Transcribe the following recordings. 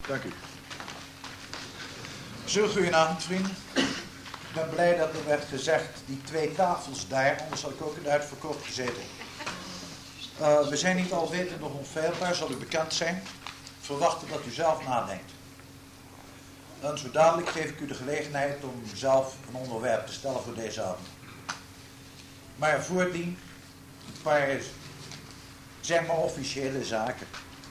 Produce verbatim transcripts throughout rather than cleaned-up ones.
Dank u. Zo, goedenavond vrienden. Ik ben blij dat er werd gezegd, die twee tafels daar, anders had ik ook in de uitverkoop gezeten. Uh, we zijn niet alwetend nog onfeilbaar, zal u bekend zijn. Verwachten dat u zelf nadenkt. En zo dadelijk geef ik u de gelegenheid om zelf een onderwerp te stellen voor deze avond. Maar voordien een paar, zeg maar, officiële zaken.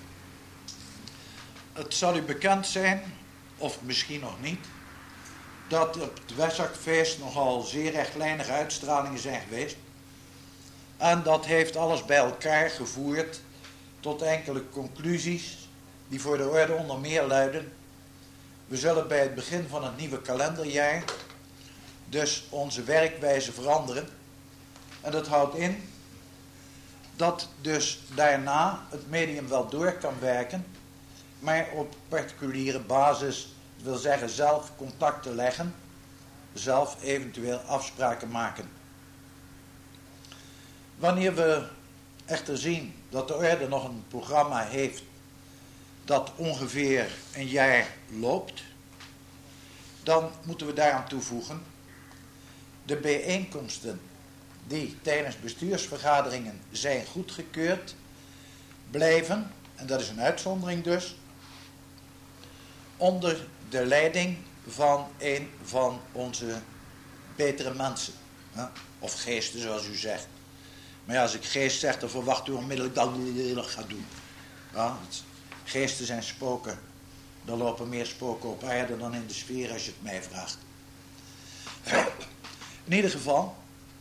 Het zal u bekend zijn, of misschien nog niet, dat op het Westzakfeest nogal zeer rechtlijnige uitstralingen zijn geweest. En dat heeft alles bij elkaar gevoerd tot enkele conclusies die voor de orde onder meer luiden: we zullen bij het begin van het nieuwe kalenderjaar dus onze werkwijze veranderen. En dat houdt in dat dus daarna het medium wel door kan werken, maar op particuliere basis, dat wil zeggen zelf contacten leggen, zelf eventueel afspraken maken. Wanneer we echter zien dat de orde nog een programma heeft dat ongeveer een jaar loopt, dan moeten we daaraan toevoegen de bijeenkomsten die tijdens bestuursvergaderingen zijn goedgekeurd blijven, en dat is een uitzondering dus, onder de leiding van een van onze betere mensen. Ja? Of geesten, zoals u zegt. Maar ja, als ik geest zeg, dan verwacht u onmiddellijk dat ik dat ga doen. Ja, het, geesten zijn spoken. Er lopen meer spoken op aarde dan in de sfeer, als je het mij vraagt. In ieder geval,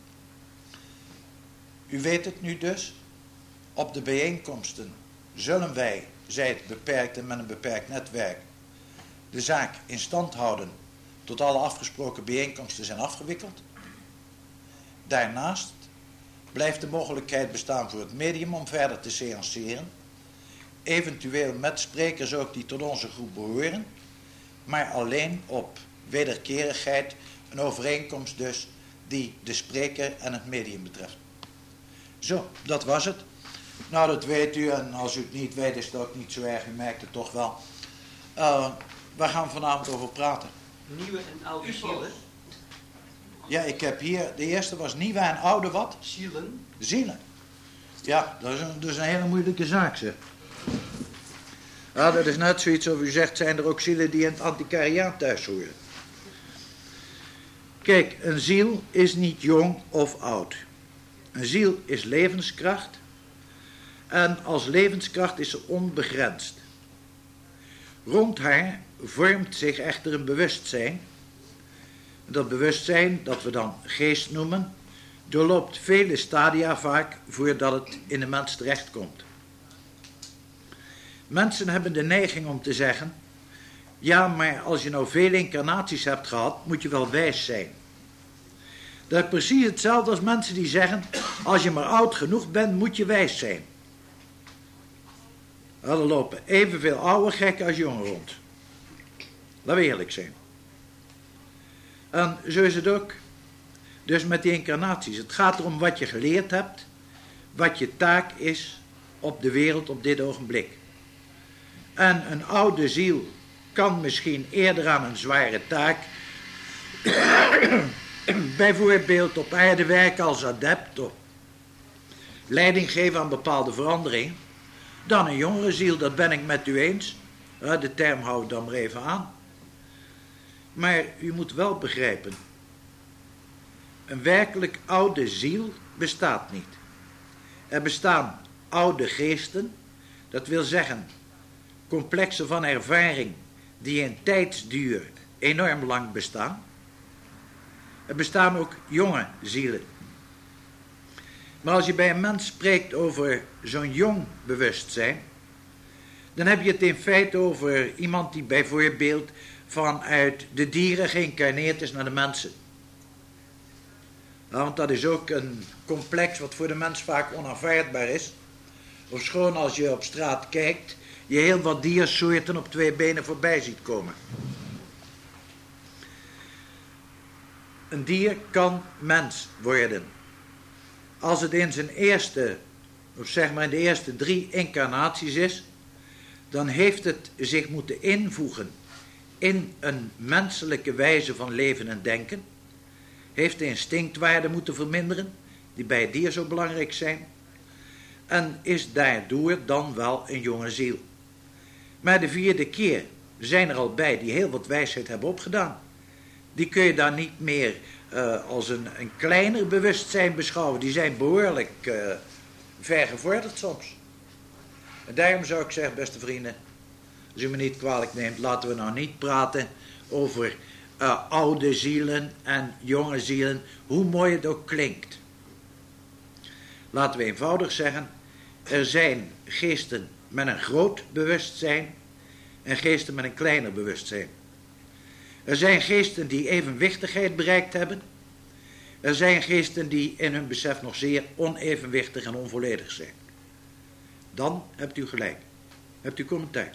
u weet het nu dus, op de bijeenkomsten zullen wij, zij het beperkt en met een beperkt netwerk, de zaak in stand houden tot alle afgesproken bijeenkomsten zijn afgewikkeld. Daarnaast blijft de mogelijkheid bestaan voor het medium om verder te seanceren, eventueel met sprekers ook die tot onze groep behoren, maar alleen op wederkerigheid, een overeenkomst dus die de spreker en het medium betreft. Zo, dat was het. Nou, dat weet u, en als u het niet weet is het ook niet zo erg, u merkt het toch wel. Uh, waar gaan we vanavond over praten? Nieuwe en oude zielen. Ja, ik heb hier, de eerste was nieuwe en oude wat? Zielen. Zielen. Ja, dat is een, dat is een hele moeilijke zaak, zeg. Ja, dat is net zoiets of u zegt, zijn er ook zielen die in het anticariaat thuis horen. Kijk, een ziel is niet jong of oud. Een ziel is levenskracht. En als levenskracht is ze onbegrensd. Rond haar vormt zich echter een bewustzijn. Dat bewustzijn, dat we dan geest noemen, doorloopt vele stadia vaak voordat het in de mens terechtkomt. Mensen hebben de neiging om te zeggen: ja, maar als je nou vele incarnaties hebt gehad, moet je wel wijs zijn. Dat is precies hetzelfde als mensen die zeggen: als je maar oud genoeg bent, moet je wijs zijn. Er lopen evenveel oude gekken als jongen rond. Laten we eerlijk zijn. En zo is het ook. Dus met die incarnaties. Het gaat erom wat je geleerd hebt. Wat je taak is op de wereld op dit ogenblik. En een oude ziel kan misschien eerder aan een zware taak, bijvoorbeeld op aarde werken als adept of leiding geven aan bepaalde veranderingen, dan een jongere ziel. Dat ben ik met u eens. De term hou ik dan maar even aan. Maar u moet wel begrijpen, een werkelijk oude ziel bestaat niet. Er bestaan oude geesten, dat wil zeggen complexen van ervaring die in tijdsduur enorm lang bestaan. Er bestaan ook jonge zielen. Maar als je bij een mens spreekt over zo'n jong bewustzijn, dan heb je het in feite over iemand die bijvoorbeeld vanuit de dieren geïncarneerd is naar de mensen. Nou, want dat is ook een complex wat voor de mens vaak onaanvaardbaar is. Ofschoon als je op straat kijkt, je heel wat diersoorten op twee benen voorbij ziet komen. Een dier kan mens worden als het in zijn eerste, of zeg maar in de eerste drie incarnaties is, dan heeft het zich moeten invoegen in een menselijke wijze van leven en denken, heeft de instinctwaarden moeten verminderen, die bij het dier zo belangrijk zijn, en is daardoor dan wel een jonge ziel. Maar de vierde keer zijn er al bij die heel wat wijsheid hebben opgedaan. Die kun je dan niet meer uh, als een, een kleiner bewustzijn beschouwen. Die zijn behoorlijk uh, ver gevorderd soms. En daarom zou ik zeggen, beste vrienden, als u me niet kwalijk neemt, laten we nou niet praten over uh, oude zielen en jonge zielen, hoe mooi het ook klinkt. Laten we eenvoudig zeggen, er zijn geesten met een groot bewustzijn en geesten met een kleiner bewustzijn. Er zijn geesten die evenwichtigheid bereikt hebben. Er zijn geesten die in hun besef nog zeer onevenwichtig en onvolledig zijn. Dan hebt u gelijk. Hebt u commentaar.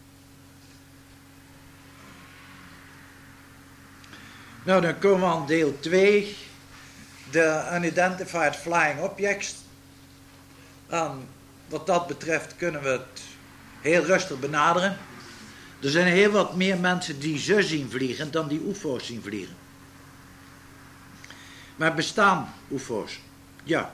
Nou, dan komen we aan deel twee. De Unidentified Flying Objects. En wat dat betreft kunnen we het heel rustig benaderen. Er zijn heel wat meer mensen die ze zien vliegen dan die U F O's zien vliegen. Maar bestaan U F O's? Ja.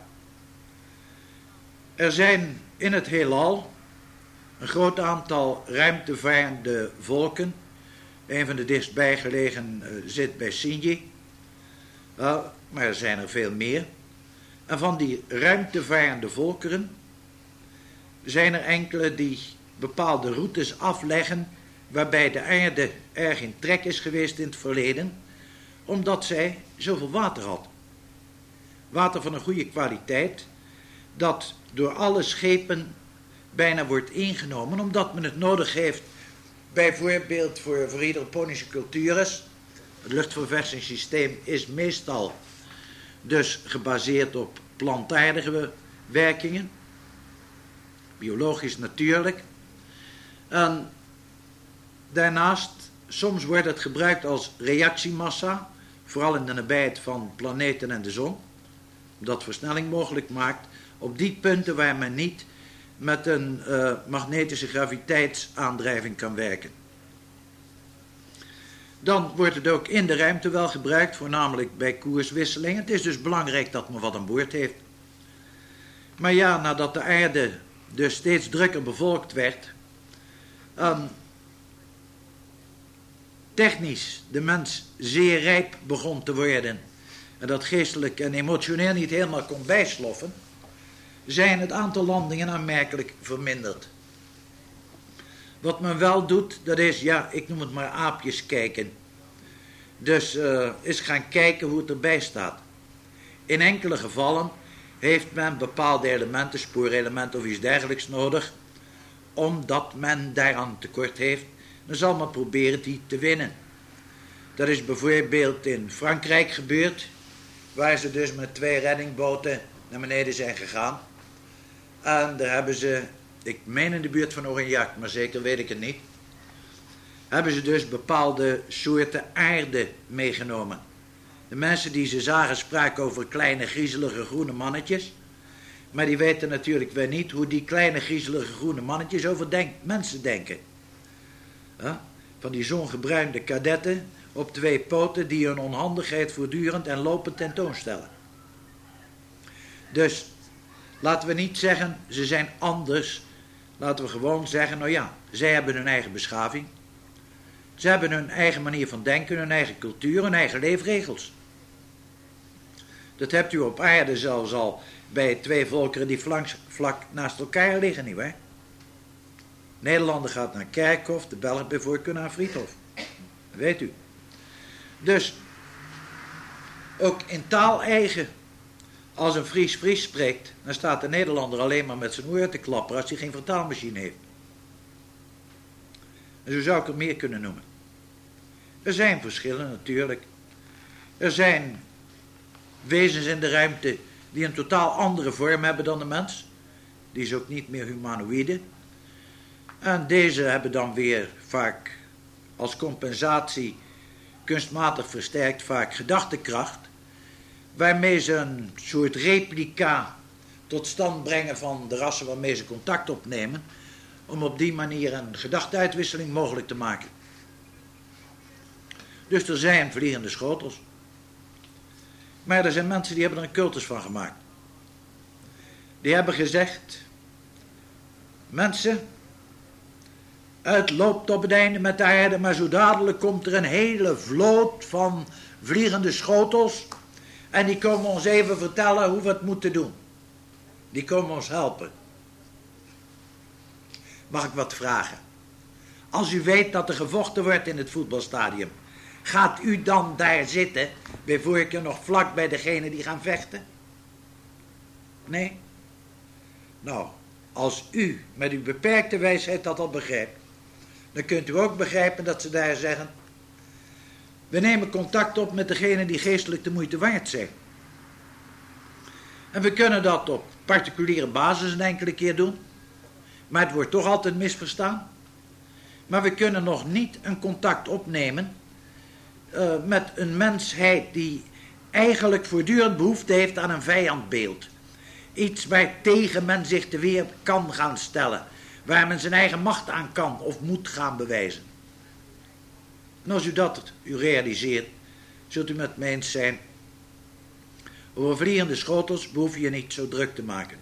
Er zijn in het heelal een groot aantal ruimtevaarende volken. Een van de dichtstbijgelegen uh, zit bij Sinji. Uh, maar er zijn er veel meer. En van die ruimtevaarende volkeren zijn er enkele die bepaalde routes afleggen waarbij de aarde erg in trek is geweest in het verleden, omdat zij zoveel water had. Water van een goede kwaliteit, dat door alle schepen bijna wordt ingenomen, omdat men het nodig heeft, bijvoorbeeld voor, voor hydroponische cultures. Het luchtverversingssysteem is meestal dus gebaseerd op plantaardige werkingen, biologisch natuurlijk. En daarnaast, soms wordt het gebruikt als reactiemassa, vooral in de nabijheid van planeten en de zon, omdat versnelling mogelijk maakt op die punten waar men niet met een uh, magnetische graviteitsaandrijving kan werken. Dan wordt het ook in de ruimte wel gebruikt, voornamelijk bij koerswisselingen. Het is dus belangrijk dat men wat aan boord heeft. Maar ja, nadat de aarde dus steeds drukker bevolkt werd, um, technisch de mens zeer rijp begon te worden en dat geestelijk en emotioneel niet helemaal kon bijsloffen, zijn het aantal landingen aanmerkelijk verminderd. Wat men wel doet, dat is, ja, ik noem het maar aapjes kijken. Dus uh, is gaan kijken hoe het erbij staat. In enkele gevallen heeft men bepaalde elementen, spoorelementen of iets dergelijks nodig, omdat men daaraan tekort heeft. Dan zal men proberen die te winnen. Dat is bijvoorbeeld in Frankrijk gebeurd, waar ze dus met twee reddingboten naar beneden zijn gegaan. En daar hebben ze, ik meen in de buurt van Aurillac, maar zeker weet ik het niet, hebben ze dus bepaalde soorten aarde meegenomen. De mensen die ze zagen spraken over kleine griezelige groene mannetjes, maar die weten natuurlijk weer niet hoe die kleine griezelige groene mannetjes over denk, mensen denken. Ja? Van die zongebruinde kadetten op twee poten die hun onhandigheid voortdurend en lopend tentoonstellen. Dus laten we niet zeggen, ze zijn anders. Laten we gewoon zeggen, nou ja, zij hebben hun eigen beschaving. Ze hebben hun eigen manier van denken, hun eigen cultuur, hun eigen leefregels. Dat hebt u op aarde zelfs al bij twee volkeren die vlak, vlak naast elkaar liggen, nietwaar? Nederlander gaat naar Kerkhof, de Belg bijvoorbeeld naar Friedhof. Dat weet u. Dus, ook in taal eigen, als een Fries Fries spreekt, dan staat de Nederlander alleen maar met zijn oor te klapperen als hij geen vertaalmachine heeft. En zo zou ik er meer kunnen noemen. Er zijn verschillen natuurlijk. Er zijn wezens in de ruimte die een totaal andere vorm hebben dan de mens. Die is ook niet meer humanoïde. En deze hebben dan weer vaak als compensatie kunstmatig versterkt vaak gedachtekracht, waarmee ze een soort replica tot stand brengen van de rassen waarmee ze contact opnemen, om op die manier een gedachteuitwisseling mogelijk te maken. Dus er zijn vliegende schotels. Maar er zijn mensen die hebben er een cultus van gemaakt. Die hebben gezegd, mensen, het loopt op het einde met de aarde, maar zo dadelijk komt er een hele vloot van vliegende schotels en die komen ons even vertellen hoe we het moeten doen. Die komen ons helpen. Mag ik wat vragen? Als u weet dat er gevochten wordt in het voetbalstadion, gaat u dan daar zitten, bij voorkeur nog vlak bij degene die gaan vechten? Nee? Nou, als u met uw beperkte wijsheid dat al begrijpt, dan kunt u ook begrijpen dat ze daar zeggen, we nemen contact op met degene die geestelijk de moeite waard zijn. En we kunnen dat op particuliere basis een enkele keer doen, maar het wordt toch altijd misverstaan. Maar we kunnen nog niet een contact opnemen uh, met een mensheid die eigenlijk voortdurend behoefte heeft aan een vijandbeeld. Iets waartegen men zich te weer kan gaan stellen, waar men zijn eigen macht aan kan of moet gaan bewijzen. En als u dat u realiseert, zult u met me eens zijn, over vliegende schotels behoef je niet zo druk te maken.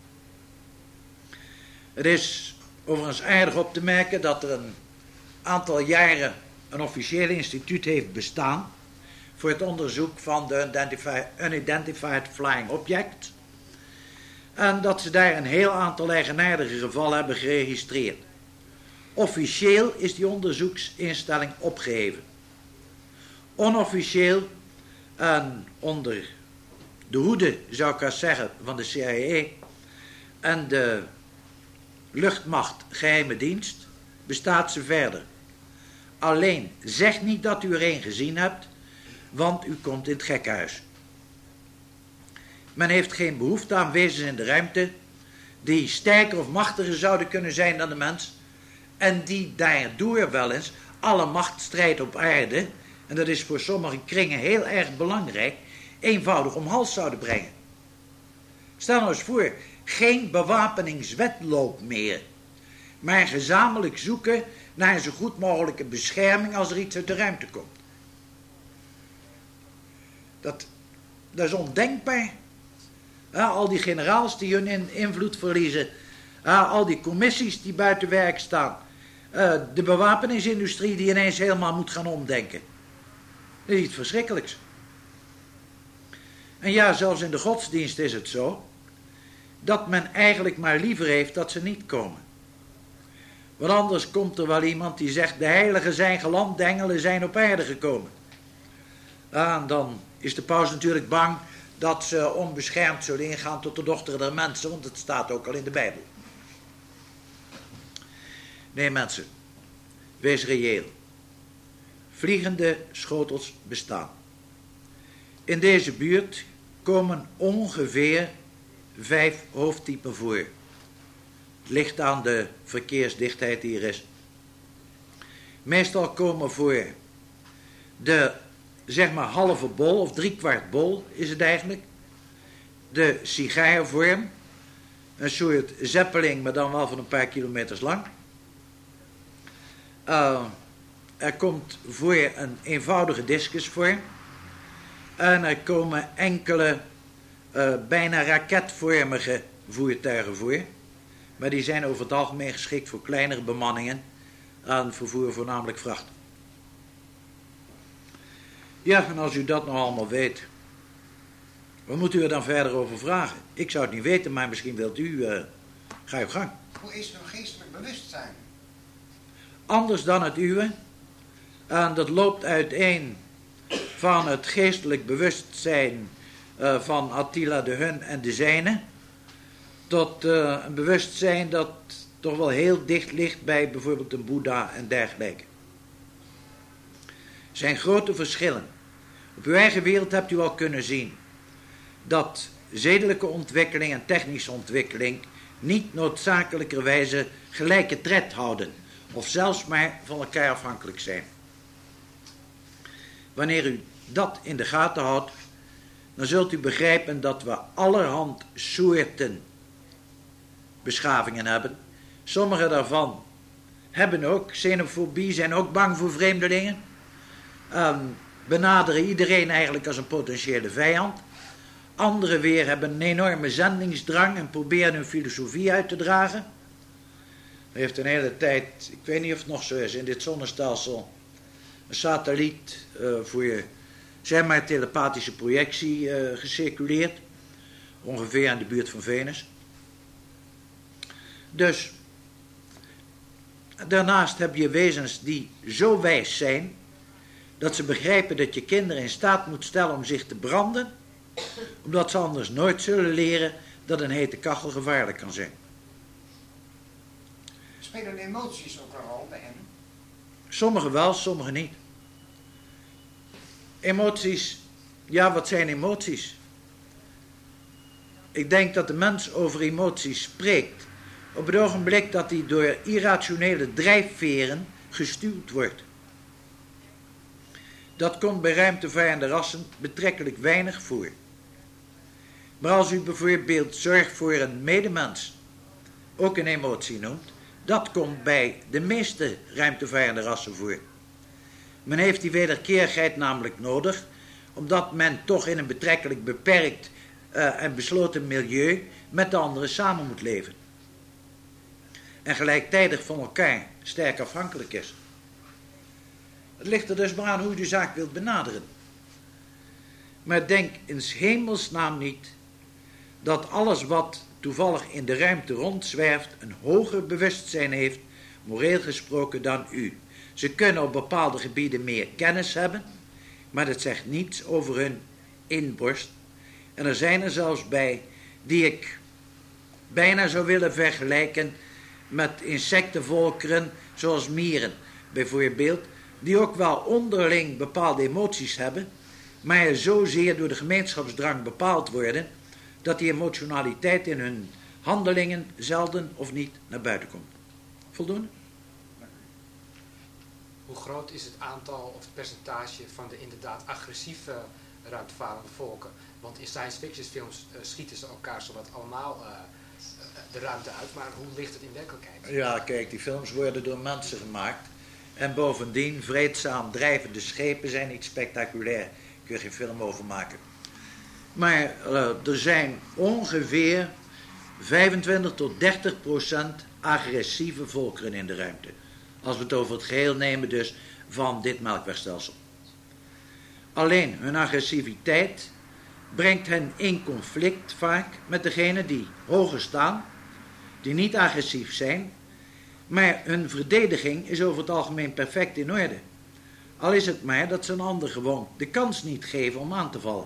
Het is overigens aardig op te merken dat er een aantal jaren een officieel instituut heeft bestaan voor het onderzoek van de Unidentified Flying Objects. En dat ze daar een heel aantal eigenaardige gevallen hebben geregistreerd. Officieel is die onderzoeksinstelling opgeheven. Onofficieel en onder de hoede, zou ik eens zeggen, van de C I A en de luchtmacht geheime dienst bestaat ze verder. Alleen zeg niet dat u er een gezien hebt, want u komt in het gekhuis. Men heeft geen behoefte aan wezens in de ruimte die sterker of machtiger zouden kunnen zijn dan de mens en die daardoor wel eens alle machtsstrijd op aarde, en dat is voor sommige kringen heel erg belangrijk, eenvoudig om hals zouden brengen. Stel nou eens voor, geen bewapeningswetloop meer, maar gezamenlijk zoeken naar een zo goed mogelijke bescherming als er iets uit de ruimte komt. Dat, dat is ondenkbaar. Ja, al die generaals die hun in, invloed verliezen, ja, al die commissies die buiten werk staan, uh, de bewapeningsindustrie die ineens helemaal moet gaan omdenken. Dat is iets verschrikkelijks. En ja, zelfs in de godsdienst is het zo, dat men eigenlijk maar liever heeft dat ze niet komen. Want anders komt er wel iemand die zegt, de heiligen zijn geland, de engelen zijn op aarde gekomen. En dan is de paus natuurlijk bang dat ze onbeschermd zullen ingaan tot de dochter der mensen, want het staat ook al in de Bijbel. Nee mensen, wees reëel. Vliegende schotels bestaan. In deze buurt komen ongeveer vijf hoofdtypen voor. Het ligt aan de verkeersdichtheid die er is. Meestal komen voor de, zeg maar, halve bol of driekwart bol is het eigenlijk. De sigaarvorm, een soort zeppeling, maar dan wel van een paar kilometers lang. Uh, er komt voor een eenvoudige discusvorm. En er komen enkele uh, bijna raketvormige voertuigen voor. Maar die zijn over het algemeen geschikt voor kleinere bemanningen aan vervoer voornamelijk vracht. Ja, en als u dat nou allemaal weet, wat moet u er dan verder over vragen? Ik zou het niet weten, maar misschien wilt u, uh, ga uw gang. Hoe is uw geestelijk bewustzijn? Anders dan het uwe. En dat loopt uiteen van het geestelijk bewustzijn uh, van Attila de Hun en de zijne, tot uh, een bewustzijn dat toch wel heel dicht ligt bij bijvoorbeeld een Boeddha en dergelijke. Er zijn grote verschillen. Op uw eigen wereld hebt u al kunnen zien dat zedelijke ontwikkeling en technische ontwikkeling niet noodzakelijkerwijze gelijke tred houden, of zelfs maar van elkaar afhankelijk zijn. Wanneer u dat in de gaten houdt, dan zult u begrijpen dat we allerhand soorten beschavingen hebben, Sommigen daarvan hebben ook xenofobie, zijn ook bang voor vreemdelingen. Um, benaderen iedereen eigenlijk als een potentiële vijand. Anderen weer hebben een enorme zendingsdrang en proberen hun filosofie uit te dragen. Er heeft een hele tijd, ik weet niet of het nog zo is, in dit zonnestelsel een satelliet uh, voor je, zeg maar, telepathische projectie uh, gecirculeerd. Ongeveer in de buurt van Venus. Dus, daarnaast heb je wezens die zo wijs zijn dat ze begrijpen dat je kinderen in staat moet stellen om zich te branden, omdat ze anders nooit zullen leren dat een hete kachel gevaarlijk kan zijn. Spelen de emoties ook een rol bij hen? Sommigen wel, sommigen niet. Emoties, ja, wat zijn emoties? Ik denk dat de mens over emoties spreekt op het ogenblik dat hij door irrationele drijfveren gestuurd wordt. Dat komt bij ruimtevaarende rassen betrekkelijk weinig voor. Maar als u bijvoorbeeld zorg voor een medemens ook een emotie noemt, dat komt bij de meeste ruimtevaarende rassen voor. Men heeft die wederkerigheid namelijk nodig, omdat men toch in een betrekkelijk beperkt uh, en besloten milieu met de anderen samen moet leven. En gelijktijdig van elkaar sterk afhankelijk is. Het ligt er dus maar aan hoe u de zaak wilt benaderen. Maar denk in 's hemelsnaam niet dat alles wat toevallig in de ruimte rondzwerft een hoger bewustzijn heeft, moreel gesproken, dan u. Ze kunnen op bepaalde gebieden meer kennis hebben, maar dat zegt niets over hun inborst. En er zijn er zelfs bij die ik bijna zou willen vergelijken met insectenvolkeren zoals mieren bijvoorbeeld, die ook wel onderling bepaalde emoties hebben, maar zozeer door de gemeenschapsdrang bepaald worden dat die emotionaliteit in hun handelingen zelden of niet naar buiten komt. Voldoende? Hoe groot is het aantal of het percentage van de inderdaad agressieve ruimtevarende volken? Want in science fiction films uh, schieten ze elkaar zowat allemaal uh, de ruimte uit, maar hoe ligt het in werkelijkheid? Ja, kijk, die films worden door mensen gemaakt. En bovendien, vreedzaam drijvende schepen zijn niet spectaculair. Daar kun je geen film over maken. Maar uh, er zijn ongeveer vijfentwintig tot dertig procent agressieve volkeren in de ruimte. Als we het over het geheel nemen dus van dit melkwegstelsel. Alleen hun agressiviteit brengt hen in conflict vaak met degenen die hoger staan, die niet agressief zijn, maar hun verdediging is over het algemeen perfect in orde. Al is het maar dat ze een ander gewoon de kans niet geven om aan te vallen.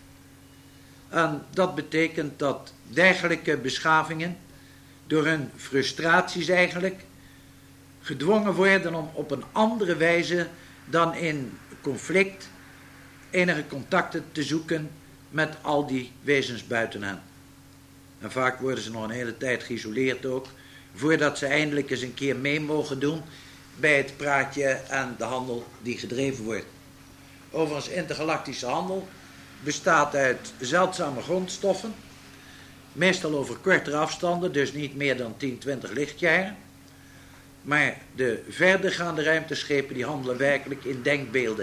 En dat betekent dat dergelijke beschavingen door hun frustraties eigenlijk gedwongen worden om op een andere wijze dan in conflict enige contacten te zoeken met al die wezens buiten hen. En vaak worden ze nog een hele tijd geïsoleerd ook, voordat ze eindelijk eens een keer mee mogen doen bij het praatje en de handel die gedreven wordt. Overigens, intergalactische handel bestaat uit zeldzame grondstoffen, meestal over kortere afstanden, dus niet meer dan tien, twintig lichtjaren. Maar de verdergaande ruimteschepen die handelen werkelijk in denkbeelden.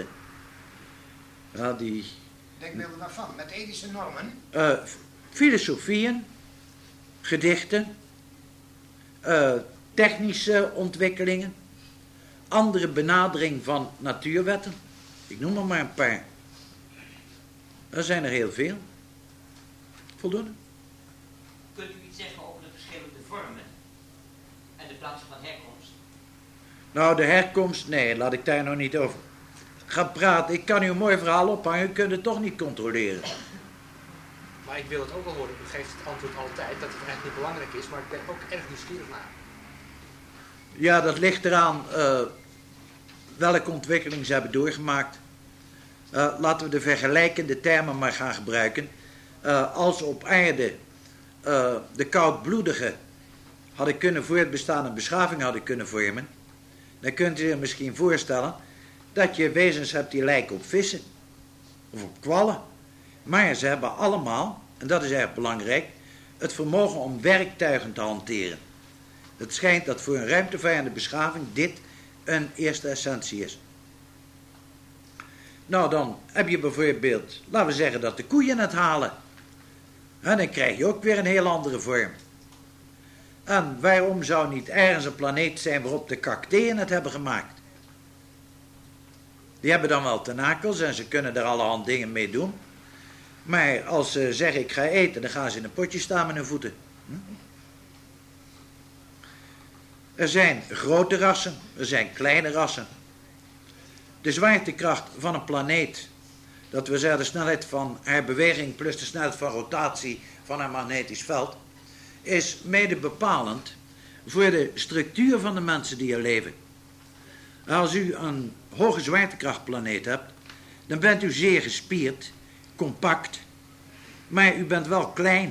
Ja, die... Denkbeelden waarvan? Met ethische normen? Uh, filosofieën, gedichten, uh, technische ontwikkelingen, andere benadering van natuurwetten. Ik noem er maar een paar. Er zijn er heel veel. Voldoende? Kunt u iets zeggen over de verschillende vormen en de plaatsen van herkomst? Nou, de herkomst, nee, laat ik daar nog niet over gaan praten. Ik kan u een mooi verhaal ophangen, u kunt het toch niet controleren. Maar ik wil het ook wel horen. U geeft het antwoord altijd dat het eigenlijk niet belangrijk is, maar ik ben ook erg nieuwsgierig naar. Ja, dat ligt eraan uh, welke ontwikkeling ze hebben doorgemaakt. Uh, laten we de vergelijkende termen maar gaan gebruiken. Uh, als op aarde uh, de koudbloedigen hadden kunnen voortbestaan en beschaving hadden kunnen vormen, dan kunt u zich misschien voorstellen dat je wezens hebt die lijken op vissen of op kwallen. Maar ze hebben allemaal, en dat is erg belangrijk, het vermogen om werktuigen te hanteren. Het schijnt dat voor een ruimtevaarende beschaving dit een eerste essentie is. Nou, dan heb je bijvoorbeeld, laten we zeggen dat de koeien het halen. En dan krijg je ook weer een heel andere vorm. En waarom zou niet ergens een planeet zijn waarop de cacteën het hebben gemaakt? Die hebben dan wel tentakels en ze kunnen er allerhand dingen mee doen. Maar als ze zeggen ik ga eten, dan gaan ze in een potje staan met hun voeten. Hm? Er zijn grote rassen, er zijn kleine rassen. De zwaartekracht van een planeet, dat we zeggen de snelheid van haar beweging plus de snelheid van rotatie van haar magnetisch veld, is mede bepalend voor de structuur van de mensen die er leven. Als u een hoge zwaartekrachtplaneet hebt, dan bent u zeer gespierd, compact, maar u bent wel klein.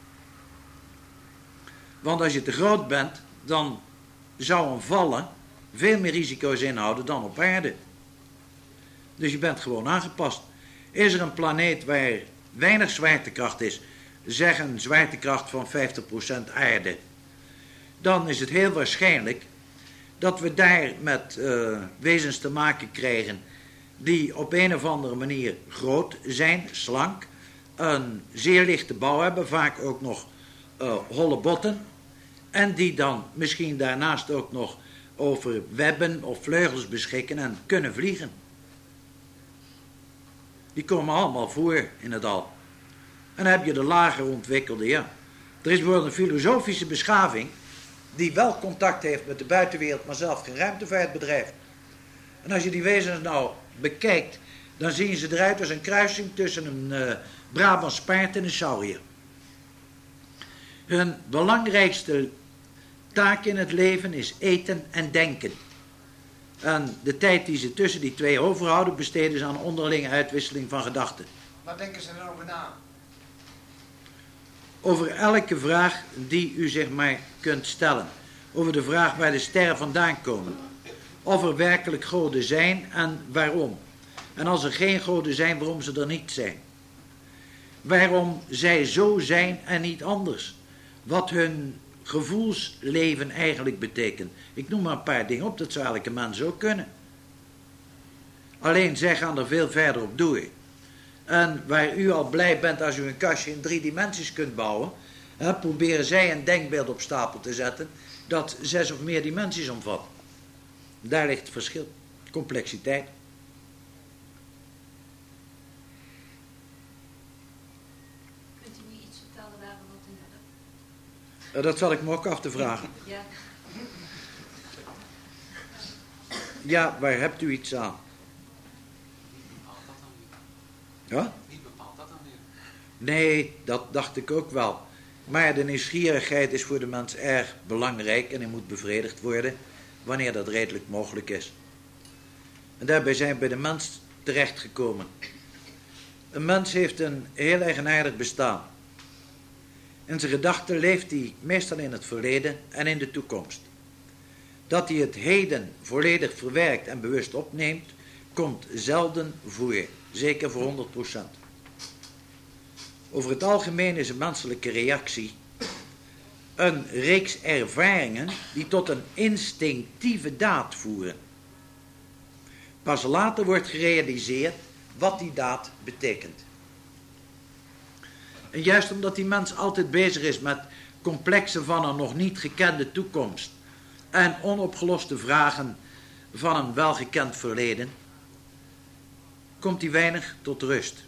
Want als je te groot bent, dan zou een vallen veel meer risico's inhouden dan op aarde. Dus je bent gewoon aangepast. Is er een planeet waar weinig zwaartekracht is, zeg een zwaartekracht van vijftig procent aarde, dan is het heel waarschijnlijk dat we daar met uh, wezens te maken krijgen die op een of andere manier groot zijn, slank, een zeer lichte bouw hebben, vaak ook nog uh, holle botten, en die dan misschien daarnaast ook nog over webben of vleugels beschikken en kunnen vliegen. Die komen allemaal voor in het al. En dan heb je de lager ontwikkelde, ja. Er is bijvoorbeeld een filosofische beschaving die wel contact heeft met de buitenwereld, maar zelf geen ruimtevaart bedrijft. En als je die wezens nou bekijkt, dan zien ze eruit als een kruising tussen een uh, Brabants paard en een saurier. Hun belangrijkste taak in het leven is eten en denken. En de tijd die ze tussen die twee overhouden besteden ze aan onderlinge uitwisseling van gedachten. Wat denken ze erover na? Over elke vraag die u zich maar kunt stellen. Over de vraag waar de sterren vandaan komen. Of er werkelijk goden zijn en waarom. En als er geen goden zijn, waarom ze er niet zijn. Waarom zij zo zijn en niet anders. Wat hun gevoelsleven eigenlijk betekent. Ik noem maar een paar dingen op, dat zou elke mens ook kunnen. Alleen zij gaan er veel verder op door. En waar u al blij bent als u een kastje in drie dimensies kunt bouwen, hè, proberen zij een denkbeeld op stapel te zetten dat zes of meer dimensies omvat. Daar ligt het verschil. Complexiteit. Kunt u nu iets vertellen waar we wat in hebben? Dat zal ik me ook af te vragen. Ja. Ja, waar hebt u iets aan? Ja? Wie bepaalt dat dan weer? Nee, dat dacht ik ook wel. Maar de nieuwsgierigheid is voor de mens erg belangrijk en die moet bevredigd worden wanneer dat redelijk mogelijk is. En daarbij zijn we bij de mens terechtgekomen. Een mens heeft een heel eigenaardig bestaan. In zijn gedachten leeft hij meestal in het verleden en in de toekomst. Dat hij het heden volledig verwerkt en bewust opneemt, komt zelden voor, zeker voor honderd procent. Over het algemeen is een menselijke reactie een reeks ervaringen die tot een instinctieve daad voeren. Pas later wordt gerealiseerd wat die daad betekent. En juist omdat die mens altijd bezig is met complexen van een nog niet gekende toekomst en onopgeloste vragen van een welgekend verleden, komt hij weinig tot rust.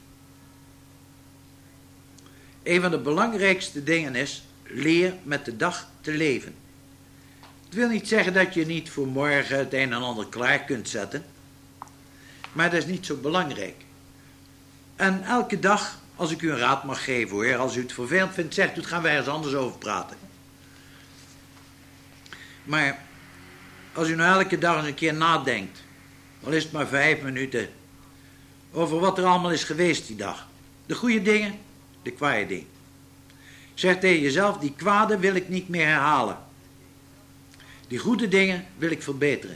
Een van de belangrijkste dingen is, leer met de dag te leven. Het wil niet zeggen dat je niet voor morgen het een en ander klaar kunt zetten, maar dat is niet zo belangrijk. En elke dag, als ik u een raad mag geven hoor, als u het vervelend vindt, zegt u het, gaan wij ergens anders over praten. Maar als u nou elke dag eens een keer nadenkt, al is het maar vijf minuten, over wat er allemaal is geweest die dag. De goede dingen, de kwade dingen. Zeg tegen jezelf, die kwade wil ik niet meer herhalen. Die goede dingen wil ik verbeteren.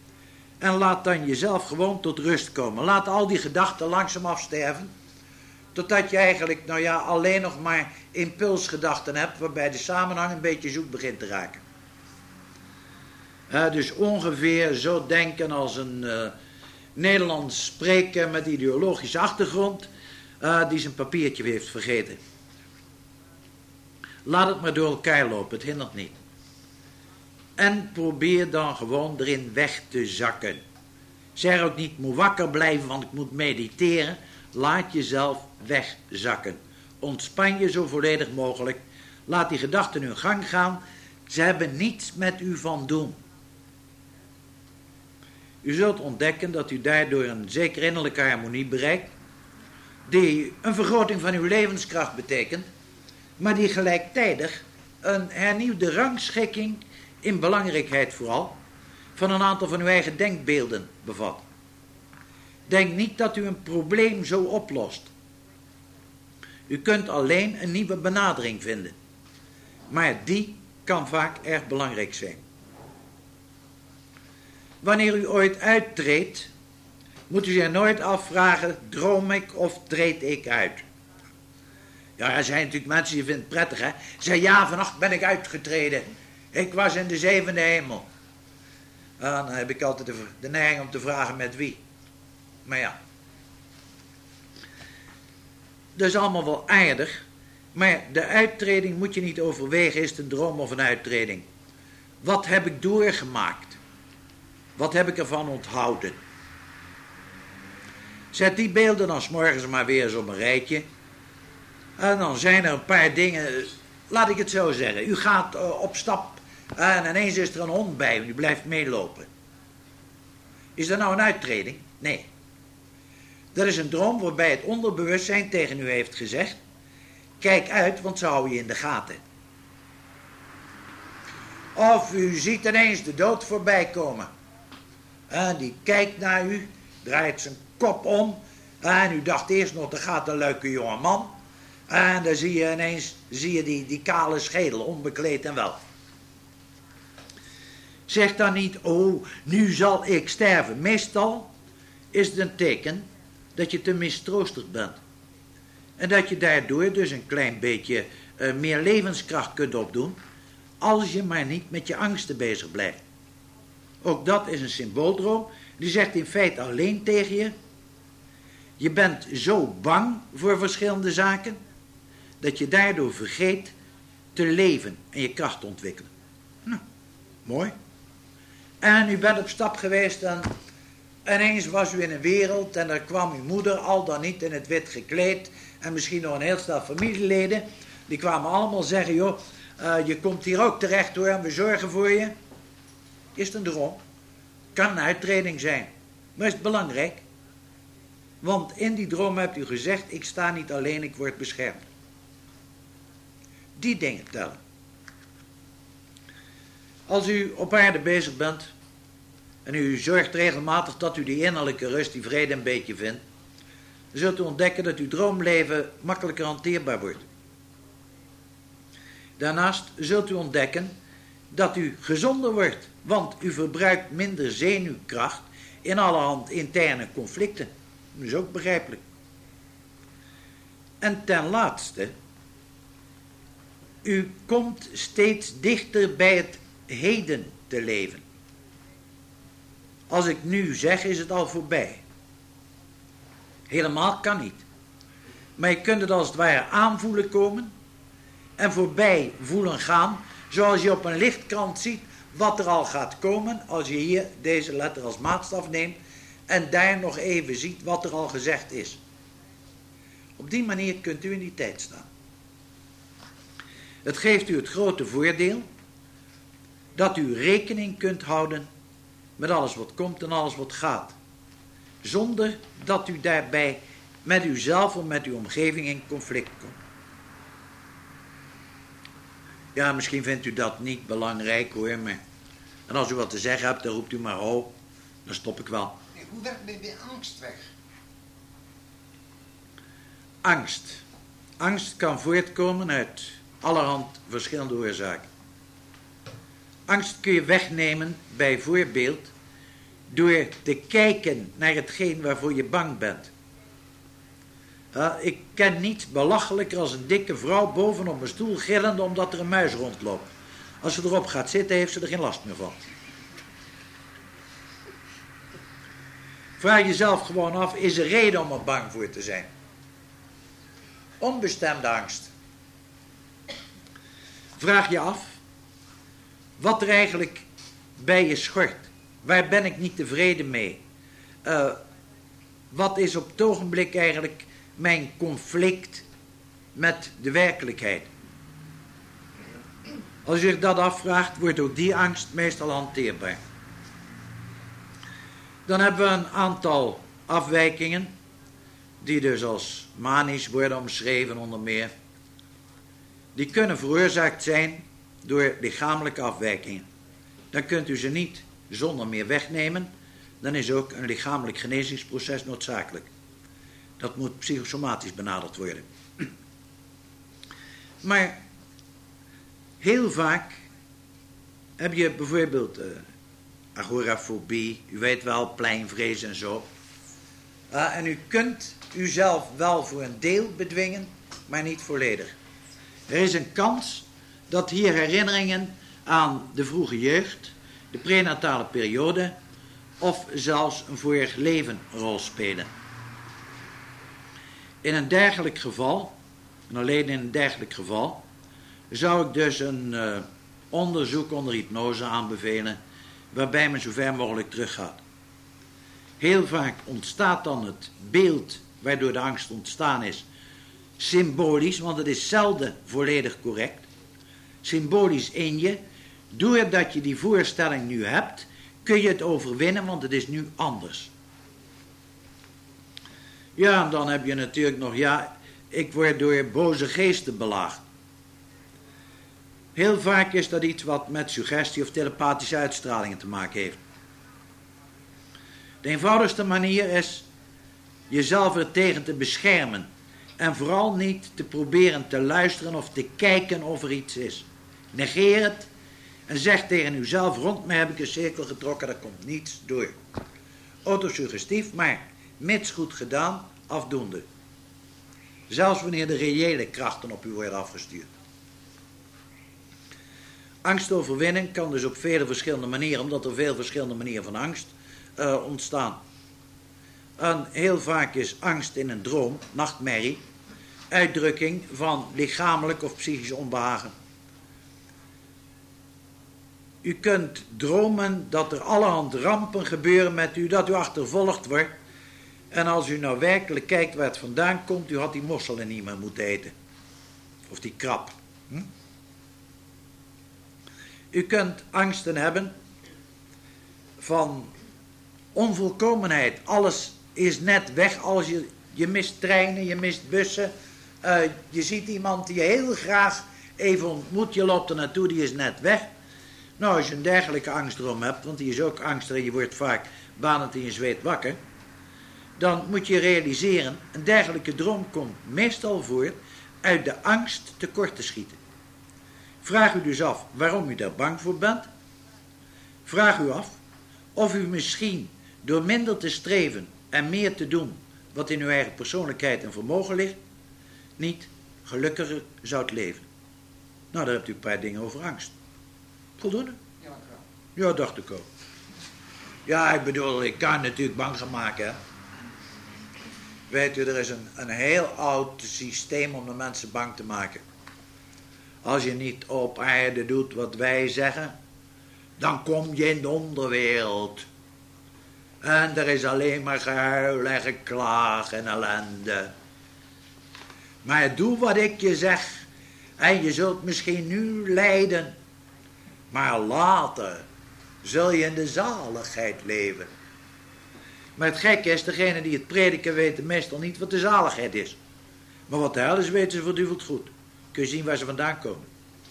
En laat dan jezelf gewoon tot rust komen. Laat al die gedachten langzaam afsterven, Totdat je eigenlijk, nou ja, alleen nog maar impulsgedachten hebt, waarbij de samenhang een beetje zoek begint te raken. Uh, dus ongeveer zo denken als een uh, Nederlands spreker met ideologische achtergrond, uh, die zijn papiertje heeft vergeten. Laat het maar door elkaar lopen, het hindert niet. En probeer dan gewoon erin weg te zakken. Zeg ook niet, moet wakker blijven, want ik moet mediteren. Laat jezelf wegzakken. Ontspan je zo volledig mogelijk. Laat die gedachten hun gang gaan. Ze hebben niets met u van doen. U zult ontdekken dat u daardoor een zeker innerlijke harmonie bereikt, die een vergroting van uw levenskracht betekent, maar die gelijktijdig een hernieuwde rangschikking, in belangrijkheid vooral, van een aantal van uw eigen denkbeelden bevat. Denk niet dat u een probleem zo oplost. U kunt alleen een nieuwe benadering vinden, maar die kan vaak erg belangrijk zijn. Wanneer u ooit uittreedt, moet u zich nooit afvragen, droom ik of treed ik uit? Ja, er zijn natuurlijk mensen die vinden het prettig, hè. Zeg, ja, vannacht ben ik uitgetreden. Ik was in de zevende hemel. Ah, dan heb ik altijd de, de neiging om te vragen met wie. Maar ja. Dat is allemaal wel aardig, maar de uittreding moet je niet overwegen, is het een droom of een uittreding? Wat heb ik doorgemaakt? Wat heb ik ervan onthouden? Zet die beelden dan 's morgens maar weer eens op een rijtje. En dan zijn er een paar dingen, laat ik het zo zeggen. U gaat uh, op stap en ineens is er een hond bij en u blijft meelopen. Is dat nou een uittreding? Nee. Dat is een droom waarbij het onderbewustzijn tegen u heeft gezegd, kijk uit, want ze houden je in de gaten. Of u ziet ineens de dood voorbij komen. En die kijkt naar u, draait zijn kop om. En u dacht eerst nog, er gaat een leuke jonge man. En dan zie je ineens zie je die, die kale schedel, onbekleed en wel. Zeg dan niet, oh, nu zal ik sterven. Meestal is het een teken dat je te mistroostig bent. En dat je daardoor dus een klein beetje uh, meer levenskracht kunt opdoen, als je maar niet met je angsten bezig blijft. Ook dat is een symbooldroom. Die zegt in feite alleen tegen je, je bent zo bang voor verschillende zaken, dat je daardoor vergeet te leven en je kracht te ontwikkelen. Nou, mooi. En u bent op stap geweest en ineens was u in een wereld en er kwam uw moeder, al dan niet in het wit gekleed, en misschien nog een heel stel familieleden, die kwamen allemaal zeggen, joh, uh, je komt hier ook terecht hoor, en we zorgen voor je. Is het een droom? Kan een uittreding zijn. Maar is het belangrijk? Want in die droom hebt u gezegd, ik sta niet alleen, ik word beschermd. Die dingen tellen. Als u op aarde bezig bent en u zorgt regelmatig dat u die innerlijke rust, die vrede een beetje vindt, dan zult u ontdekken dat uw droomleven makkelijker hanteerbaar wordt. Daarnaast zult u ontdekken dat u gezonder wordt, want u verbruikt minder zenuwkracht in allerhand interne conflicten. Dat is ook begrijpelijk. En ten laatste, u komt steeds dichter bij het heden te leven. Als ik nu zeg, is het al voorbij. Helemaal kan niet. Maar je kunt het als het ware aanvoelen komen en voorbij voelen gaan, zoals je op een lichtkrant ziet wat er al gaat komen als je hier deze letter als maatstaf neemt en daar nog even ziet wat er al gezegd is. Op die manier kunt u in die tijd staan. Het geeft u het grote voordeel dat u rekening kunt houden met alles wat komt en alles wat gaat, zonder dat u daarbij met uzelf of met uw omgeving in conflict komt. Ja, misschien vindt u dat niet belangrijk hoor, maar en als u wat te zeggen hebt, dan roept u maar ho, dan stop ik wel. Nee, hoe werkt bij de angst weg? Angst. Angst kan voortkomen uit allerhand verschillende oorzaken. Angst kun je wegnemen, bijvoorbeeld, door te kijken naar hetgeen waarvoor je bang bent. Uh, ik ken niets belachelijker als een dikke vrouw bovenop een stoel gillende omdat er een muis rondloopt. Als ze erop gaat zitten, heeft ze er geen last meer van. Vraag jezelf gewoon af, is er reden om er bang voor te zijn? Onbestemde angst. Vraag je af wat er eigenlijk bij je schort. Waar ben ik niet tevreden mee? Uh, wat is op het ogenblik eigenlijk mijn conflict met de werkelijkheid? Als je zich dat afvraagt, wordt ook die angst meestal hanteerbaar. Dan hebben we een aantal afwijkingen, die dus als manisch worden omschreven onder meer. Die kunnen veroorzaakt zijn door lichamelijke afwijkingen. Dan kunt u ze niet zonder meer wegnemen. Dan is ook een lichamelijk genezingsproces noodzakelijk. Dat moet psychosomatisch benaderd worden. Maar heel vaak heb je bijvoorbeeld uh, agorafobie, u weet wel, pleinvrees en zo. Uh, en u kunt uzelf wel voor een deel bedwingen, maar niet volledig. Er is een kans dat hier herinneringen aan de vroege jeugd, de prenatale periode of zelfs een vorig leven rol spelen. In een dergelijk geval, en alleen in een dergelijk geval, zou ik dus een uh, onderzoek onder hypnose aanbevelen, waarbij men zo ver mogelijk teruggaat. Heel vaak ontstaat dan het beeld waardoor de angst ontstaan is, symbolisch, want het is zelden volledig correct. Symbolisch in je, doordat je die voorstelling nu hebt, kun je het overwinnen, want het is nu anders. Ja, en dan heb je natuurlijk nog, ja, ik word door boze geesten belaagd. Heel vaak is dat iets wat met suggestie of telepathische uitstralingen te maken heeft. De eenvoudigste manier is jezelf er tegen te beschermen. En vooral niet te proberen te luisteren of te kijken of er iets is. Negeer het en zeg tegen uzelf, rond mij heb ik een cirkel getrokken, daar komt niets door. Autosuggestief, maar mits goed gedaan, afdoende. Zelfs wanneer de reële krachten op u worden afgestuurd. Angstoverwinning kan dus op vele verschillende manieren, omdat er veel verschillende manieren van angst uh, ontstaan. En heel vaak is angst in een droom, nachtmerrie, uitdrukking van lichamelijk of psychisch onbehagen. U kunt dromen dat er allerhand rampen gebeuren met u, dat u achtervolgd wordt. En als u nou werkelijk kijkt waar het vandaan komt, u had die mosselen niet meer moeten eten. Of die krab. Hm? U kunt angsten hebben van onvolkomenheid. Alles is net weg. Als je, je mist treinen, je mist bussen. Uh, je ziet iemand die je heel graag even ontmoet. Je loopt er naartoe, die is net weg. Nou, als je een dergelijke angstdroom hebt, want die is ook angstig en je wordt vaak banend in je zweet wakker. Dan moet je realiseren, een dergelijke droom komt meestal voort uit de angst tekort te schieten. Vraag u dus af waarom u daar bang voor bent. Vraag u af of u misschien door minder te streven en meer te doen wat in uw eigen persoonlijkheid en vermogen ligt, niet gelukkiger zou leven. Nou, daar hebt u een paar dingen over angst. Voldoende? Ja, dank u wel. Ja, dacht ik ook. Ja, ik bedoel, ik kan natuurlijk bang gaan maken, hè. Weet u, er is een, een heel oud systeem om de mensen bang te maken. Als je niet op aarde doet wat wij zeggen, dan kom je in de onderwereld. En er is alleen maar gehuil en geklaag en ellende. Maar doe wat ik je zeg en je zult misschien nu lijden, maar later zul je in de zaligheid leven. Maar het gekke is, degene die het prediken weten meestal niet wat de zaligheid is. Maar wat de hel is, weten ze verduveld goed. Kun je zien waar ze vandaan komen.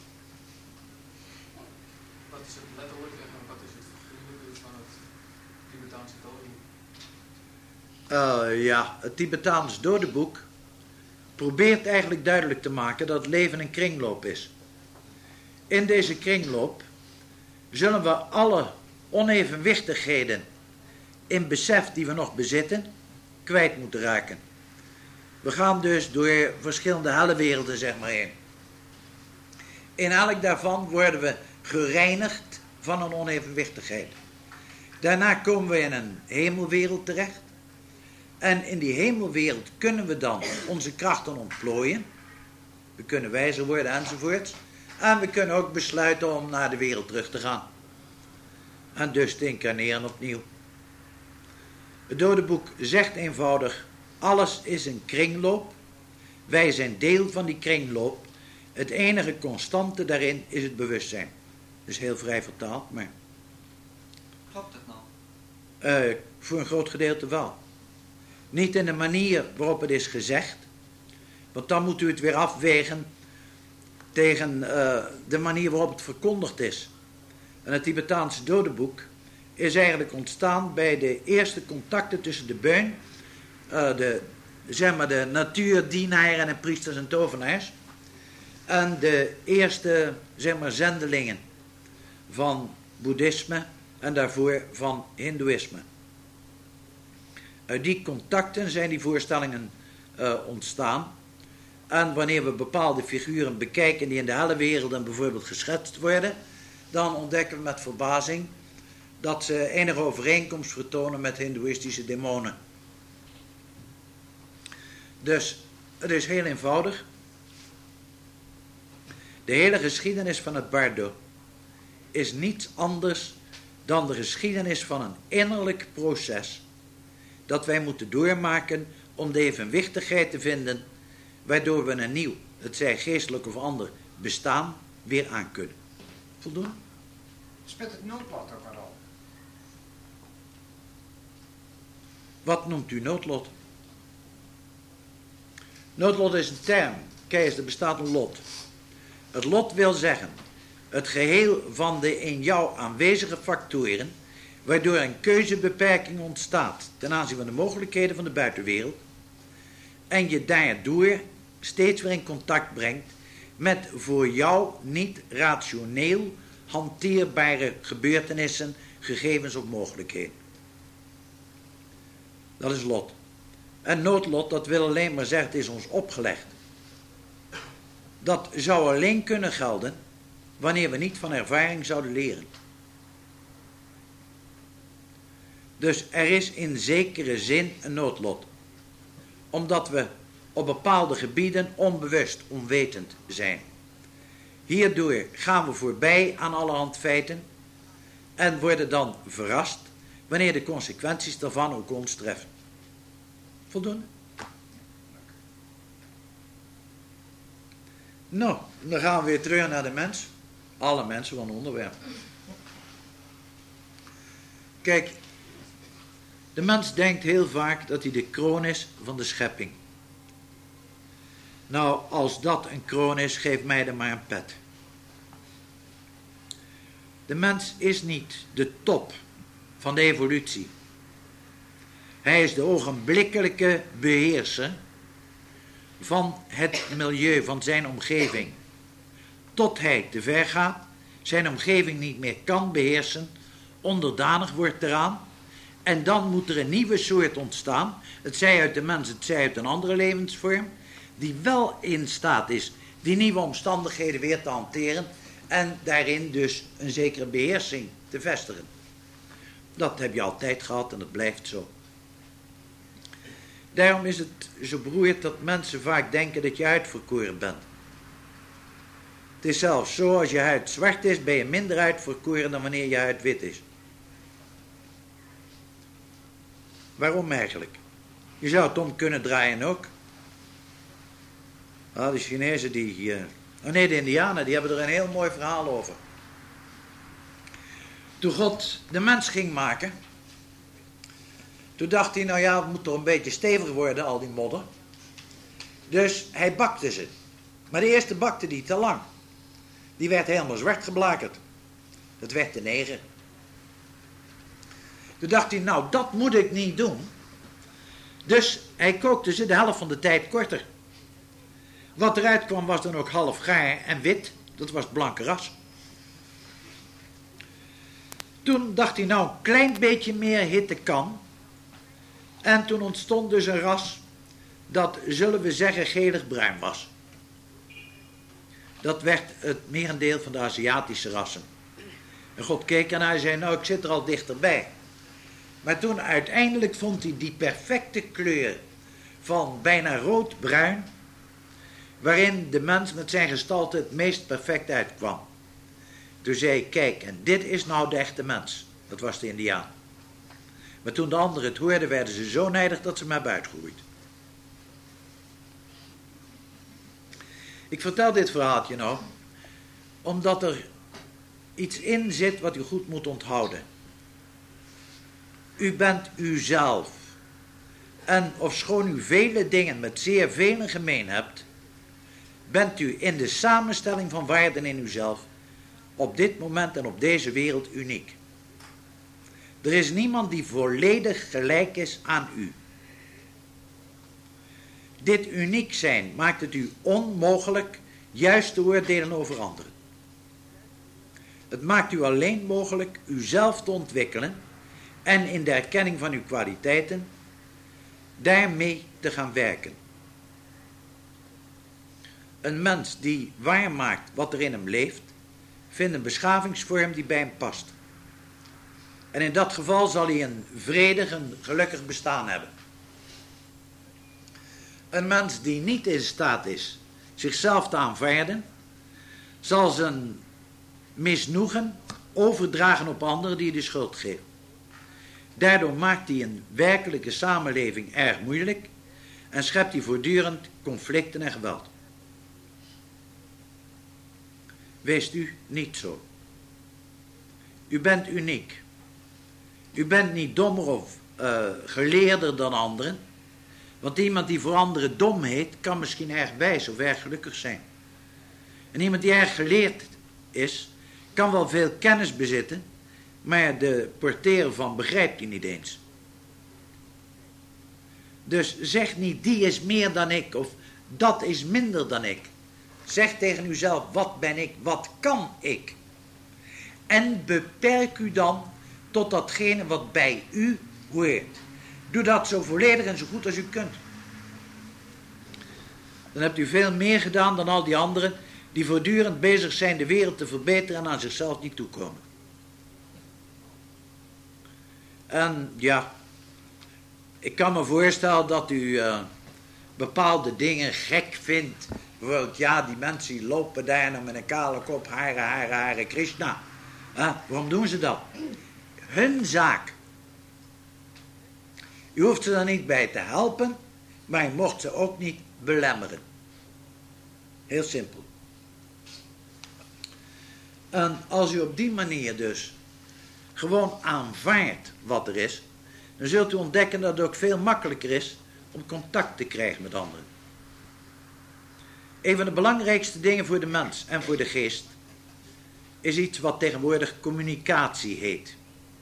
Wat is het letterlijk en wat is het figuurlijke van het Tibetaanse dodenboek? Uh, ja, het Tibetaans dodenboek probeert eigenlijk duidelijk te maken dat het leven een kringloop is. In deze kringloop zullen we alle onevenwichtigheden in besef die we nog bezitten, kwijt moeten raken. We gaan dus door verschillende hellewerelden, zeg maar, heen. In elk daarvan worden we gereinigd van een onevenwichtigheid. Daarna komen we in een hemelwereld terecht. En in die hemelwereld kunnen we dan onze krachten ontplooien. We kunnen wijzer worden enzovoorts. En we kunnen ook besluiten om naar de wereld terug te gaan. En dus te incarneren opnieuw. Het dodenboek zegt eenvoudig: alles is een kringloop. Wij zijn deel van die kringloop. Het enige constante daarin is het bewustzijn. Dus heel vrij vertaald, maar... Klopt het nou? Uh, voor een groot gedeelte wel. Niet in de manier waarop het is gezegd. Want dan moet u het weer afwegen tegen uh, de manier waarop het verkondigd is. En het Tibetaanse dodenboek is eigenlijk ontstaan bij de eerste contacten tussen de beun, uh, de, zeg maar de natuurdienaren en priesters en tovenaars, en de eerste, zeg maar, zendelingen van boeddhisme en daarvoor van hindoeïsme. Uit die contacten zijn die voorstellingen uh, ontstaan. En wanneer we bepaalde figuren bekijken die in de helle werelden bijvoorbeeld geschetst worden, dan ontdekken we met verbazing dat ze enige overeenkomst vertonen met hindoeïstische demonen. Dus het is heel eenvoudig. De hele geschiedenis van het bardo is niets anders dan de geschiedenis van een innerlijk proces dat wij moeten doormaken om de evenwichtigheid te vinden waardoor we een nieuw, het zij geestelijk of ander, bestaan weer aan kunnen. Voldoen? Speelt het noodlot ook een rol? Wat noemt u noodlot? Noodlot is een term. Kijk, er bestaat een lot. Het lot wil zeggen het geheel van de in jou aanwezige factoren, waardoor een keuzebeperking ontstaat ten aanzien van de mogelijkheden van de buitenwereld, en je daardoor steeds weer in contact brengt met voor jou niet rationeel hanteerbare gebeurtenissen, gegevens of mogelijkheden. Dat is lot. En noodlot, dat wil alleen maar zeggen, het is ons opgelegd. Dat zou alleen kunnen gelden wanneer we niet van ervaring zouden leren. Dus er is in zekere zin een noodlot. Omdat we op bepaalde gebieden onbewust, onwetend zijn. Hierdoor gaan we voorbij aan allerhand feiten en worden dan verrast wanneer de consequenties daarvan ook ons treffen. Voldoende? Nou, dan gaan we weer terug naar de mens. Alle mensen van het onderwerp. Kijk, de mens denkt heel vaak dat hij de kroon is van de schepping. Nou, als dat een kroon is, geef mij dan maar een pet. De mens is niet de top van de evolutie. Hij is de ogenblikkelijke beheerser van het milieu, van zijn omgeving. Tot hij te ver gaat, zijn omgeving niet meer kan beheersen, onderdanig wordt eraan, en dan moet er een nieuwe soort ontstaan, het zij uit de mens, het zij uit een andere levensvorm, die wel in staat is die nieuwe omstandigheden weer te hanteren en daarin dus een zekere beheersing te vestigen. Dat heb je altijd gehad en dat blijft zo. Daarom is het zo beroerd dat mensen vaak denken dat je uitverkoren bent. Het is zelfs zo, als je huid zwart is, ben je minder uitverkoren dan wanneer je huid wit is. Waarom eigenlijk? Je zou het om kunnen draaien ook. Nou, de Chinezen die... Uh, oh nee, de Indianen, die hebben er een heel mooi verhaal over. Toen God de mens ging maken, toen dacht hij, nou ja, het moet toch een beetje steviger worden, al die modder. Dus hij bakte ze. Maar de eerste bakte die te lang. Die werd helemaal zwart geblakerd. Dat werd de neger. Toen dacht hij, nou, dat moet ik niet doen. Dus hij kookte ze de helft van de tijd korter. Wat eruit kwam was dan ook half gaar en wit. Dat was het blanke ras. Toen dacht hij, nou, een klein beetje meer hitte kan. En toen ontstond dus een ras dat, zullen we zeggen, gelig-bruin was. Dat werd het merendeel van de Aziatische rassen. En God keek ernaar en zei, nou, ik zit er al dichterbij. Maar toen uiteindelijk vond hij die perfecte kleur van bijna rood-bruin, waarin de mens met zijn gestalte het meest perfect uitkwam. Toen zei hij, kijk, en dit is nou de echte mens. Dat was de Indiaan. Maar toen de anderen het hoorden, werden ze zo nijdig dat ze hem hebben uitgeroeid. Ik vertel dit verhaaltje nou, omdat er iets in zit wat u goed moet onthouden. U bent uzelf. En ofschoon u vele dingen met zeer velen gemeen hebt, bent u in de samenstelling van waarden in uzelf op dit moment en op deze wereld uniek. Er is niemand die volledig gelijk is aan u. Dit uniek zijn maakt het u onmogelijk juist te oordelen over anderen. Het maakt u alleen mogelijk uzelf te ontwikkelen en in de erkenning van uw kwaliteiten daarmee te gaan werken. Een mens die waarmaakt wat er in hem leeft, vindt een beschavingsvorm die bij hem past. En in dat geval zal hij een vredig en gelukkig bestaan hebben. Een mens die niet in staat is zichzelf te aanvaarden, zal zijn misnoegen overdragen op anderen die de schuld geven. Daardoor maakt hij een werkelijke samenleving erg moeilijk en schept hij voortdurend conflicten en geweld. Wees u niet zo. U bent uniek. U bent niet dommer of uh, geleerder dan anderen, want iemand die voor anderen dom heet, kan misschien erg wijs of erg gelukkig zijn. En iemand die erg geleerd is, kan wel veel kennis bezitten, maar de porteur van begrijpt hij niet eens. Dus zeg niet, die is meer dan ik, of dat is minder dan ik. Zeg tegen uzelf, wat ben ik, wat kan ik? En beperk u dan tot datgene wat bij u hoort. Doe dat zo volledig en zo goed als u kunt. Dan hebt u veel meer gedaan dan al die anderen die voortdurend bezig zijn de wereld te verbeteren en aan zichzelf niet toekomen. En ja, ik kan me voorstellen dat u uh, bepaalde dingen gek vindt. Bijvoorbeeld, ja, die mensen die lopen daar nou met een kale kop, hare, hare, hare, Krishna. Uh, waarom doen ze dat? Hun zaak. U hoeft ze er niet bij te helpen, maar u mocht ze ook niet belemmeren. Heel simpel. En als u op die manier dus gewoon aanvaardt wat er is, dan zult u ontdekken dat het ook veel makkelijker is om contact te krijgen met anderen. Een van de belangrijkste dingen voor de mens en voor de geest is iets wat tegenwoordig communicatie heet.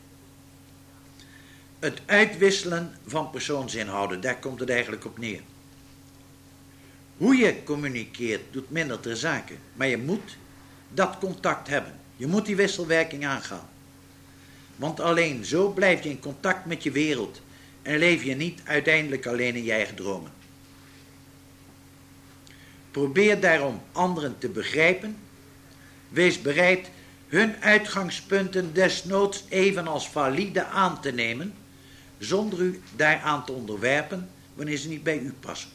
Het uitwisselen van persoonsinhouden, daar komt het eigenlijk op neer. Hoe je communiceert doet minder ter zake, maar je moet dat contact hebben. Je moet die wisselwerking aangaan. Want alleen zo blijf je in contact met je wereld en leef je niet uiteindelijk alleen in je eigen dromen. Probeer daarom anderen te begrijpen. Wees bereid hun uitgangspunten desnoods even als valide aan te nemen, zonder u daaraan te onderwerpen wanneer ze niet bij u passen.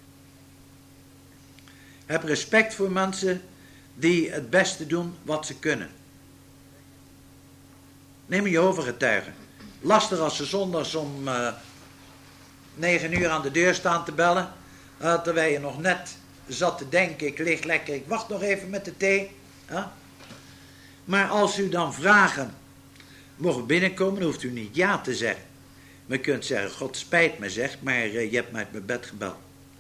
Heb respect voor mensen die het beste doen wat ze kunnen. Neem een Jehovah-getuige. Lastig als ze zondags om uh, negen uur aan de deur staan te bellen, uh, terwijl je nog net zat te denken, ik lig lekker, ik wacht nog even met de thee. Uh. Maar als u dan vragen mogen binnenkomen, dan hoeft u niet ja te zeggen. Maar u kunt zeggen, God spijt me zeg, maar uh, je hebt mij uit mijn bed gebeld.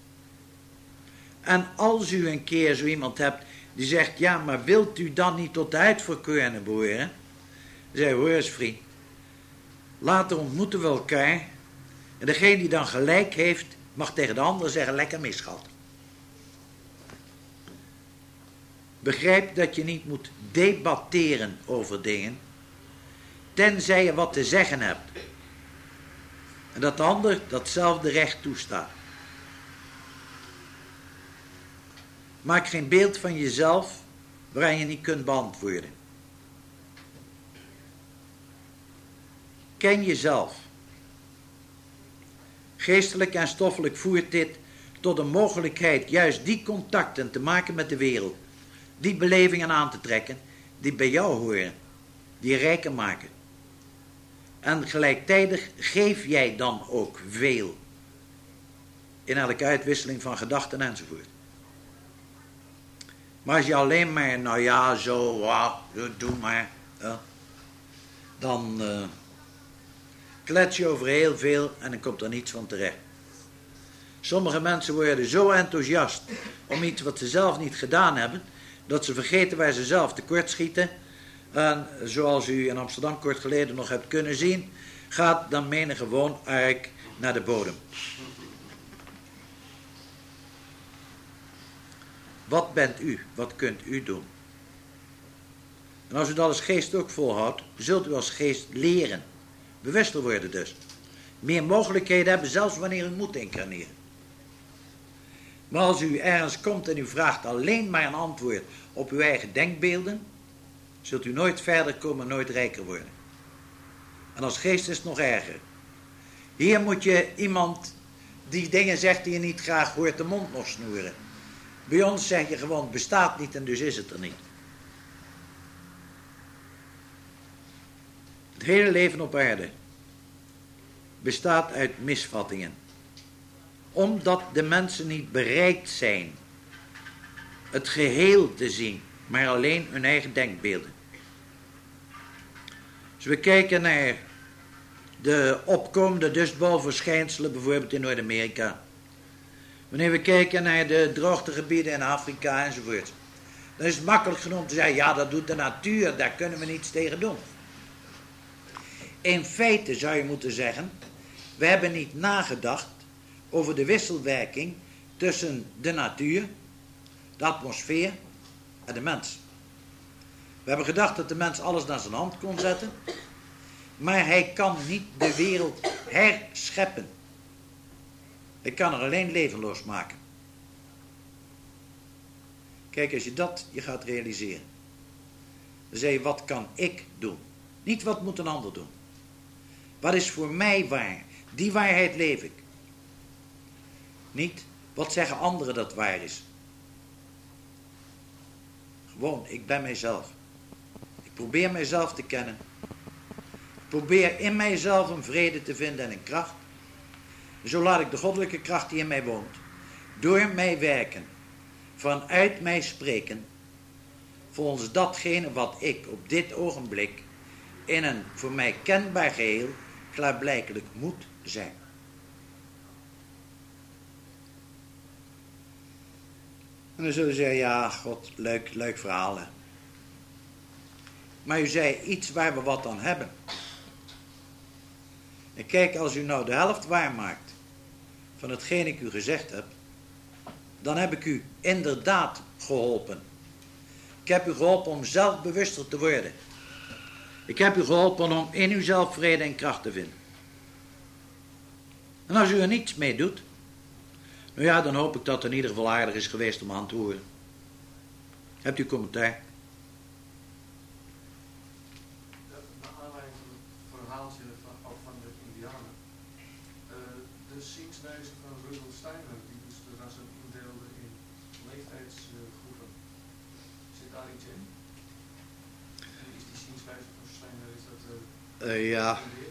En als u een keer zo iemand hebt die zegt, ja, maar wilt u dan niet tot de uitverkorenen behoren? Dan zeg je, hoor eens vriend, later ontmoeten we elkaar en degene die dan gelijk heeft, mag tegen de ander zeggen, lekker misschat. Begrijp dat je niet moet debatteren over dingen, tenzij je wat te zeggen hebt. En dat de ander datzelfde recht toestaat. Maak geen beeld van jezelf waaraan je niet kunt beantwoorden. Ken jezelf. Geestelijk en stoffelijk voert dit tot een mogelijkheid juist die contacten te maken met de wereld, die belevingen aan te trekken, die bij jou horen, die je rijker maken. En gelijktijdig geef jij dan ook veel in elke uitwisseling van gedachten enzovoort. Maar als je alleen maar, nou ja, zo, wow, doe maar, ja, dan uh, klets je over heel veel en dan komt er niets van terecht. Sommige mensen worden zo enthousiast om iets wat ze zelf niet gedaan hebben, dat ze vergeten waar ze zelf tekortschieten. En zoals u in Amsterdam kort geleden nog hebt kunnen zien, gaat dan menige woonark naar de bodem. Wat bent u? Wat kunt u doen? En als u dat als geest ook volhoudt, zult u als geest leren. Bewuster worden dus. Meer mogelijkheden hebben, zelfs wanneer u moet incarneren. Maar als u ergens komt en u vraagt alleen maar een antwoord op uw eigen denkbeelden, zult u nooit verder komen, nooit rijker worden. En als geest is het nog erger. Hier moet je iemand die dingen zegt die je niet graag hoort de mond nog snoeren. Bij ons zeg je gewoon, het bestaat niet en dus is het er niet. Het hele leven op aarde bestaat uit misvattingen. Omdat de mensen niet bereid zijn het geheel te zien, maar alleen hun eigen denkbeelden. Als we kijken naar de opkomende dustbalverschijnselen, bijvoorbeeld in Noord-Amerika. Wanneer we kijken naar de droogtegebieden in Afrika enzovoort. Dan is het makkelijk genoeg om te zeggen, ja, dat doet de natuur, daar kunnen we niets tegen doen. In feite zou je moeten zeggen, we hebben niet nagedacht over de wisselwerking tussen de natuur, de atmosfeer en de mens. We hebben gedacht dat de mens alles naar zijn hand kon zetten, maar hij kan niet de wereld herscheppen. Hij kan er alleen levenloos maken. Kijk, als je dat je gaat realiseren, dan zeg je, wat kan ik doen? Niet wat moet een ander doen. Wat is voor mij waar? Die waarheid leef ik. Niet, wat zeggen anderen dat waar is? Gewoon, ik ben mijzelf. Ik probeer mijzelf te kennen. Ik probeer in mijzelf een vrede te vinden en een kracht. Zo laat ik de goddelijke kracht die in mij woont, door mij werken, vanuit mij spreken, volgens datgene wat ik op dit ogenblik in een voor mij kenbaar geheel klaarblijkelijk moet zijn. En dan zullen ze zeggen, ja, god, leuk, leuk verhaal, hè. Maar u zei iets waar we wat aan hebben. En kijk, als u nou de helft waarmaakt van hetgeen ik u gezegd heb, dan heb ik u inderdaad geholpen. Ik heb u geholpen om zelfbewuster te worden. Ik heb u geholpen om in uzelf vrede en kracht te vinden. En als u er niets mee doet, nou ja, dan hoop ik dat het in ieder geval aardig is geweest om aan te horen. Hebt u commentaar? Naar aanleiding van het verhaaltje van, ook van de Indianen. Uh, de zienswijze van Rudolf Steiner, die dus de rassen indeelde in leeftijdsgroepen. Zit daar iets in? En is die zienswijze van Steiner, is dat... Uh, uh, ja.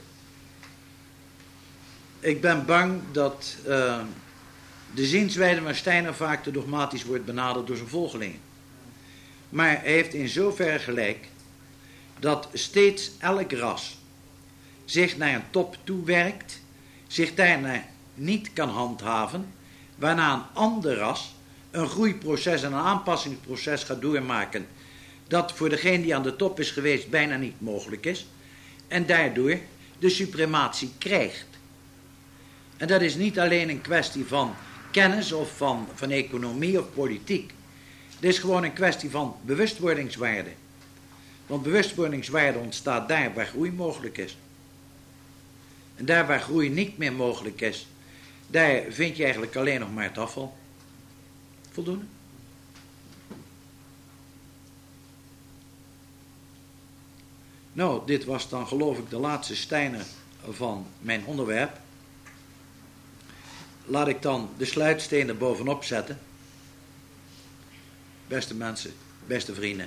Ik ben bang dat uh, de zienswijze van Steiner vaak te dogmatisch wordt benaderd door zijn volgelingen. Maar hij heeft in zoverre gelijk dat steeds elk ras zich naar een top toe werkt, zich daarna niet kan handhaven, waarna een ander ras een groeiproces en een aanpassingsproces gaat doormaken, dat voor degene die aan de top is geweest bijna niet mogelijk is, en daardoor de suprematie krijgt. En dat is niet alleen een kwestie van kennis of van, van economie of politiek. Het is gewoon een kwestie van bewustwordingswaarde. Want bewustwordingswaarde ontstaat daar waar groei mogelijk is. En daar waar groei niet meer mogelijk is, daar vind je eigenlijk alleen nog maar het afval. Voldoende? Nou, dit was dan geloof ik de laatste Steiner van mijn onderwerp. Laat ik dan de sluitsteen er bovenop zetten. Beste mensen, beste vrienden.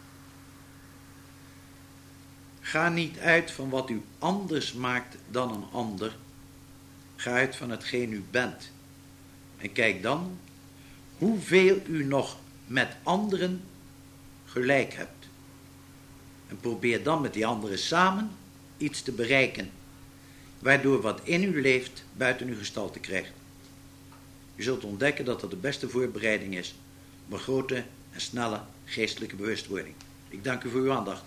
Ga niet uit van wat u anders maakt dan een ander. Ga uit van hetgeen u bent. En kijk dan hoeveel u nog met anderen gelijk hebt. En probeer dan met die anderen samen iets te bereiken, waardoor wat in u leeft buiten uw gestalte krijgt. U zult ontdekken dat dat de beste voorbereiding is op een grote en snelle geestelijke bewustwording. Ik dank u voor uw aandacht.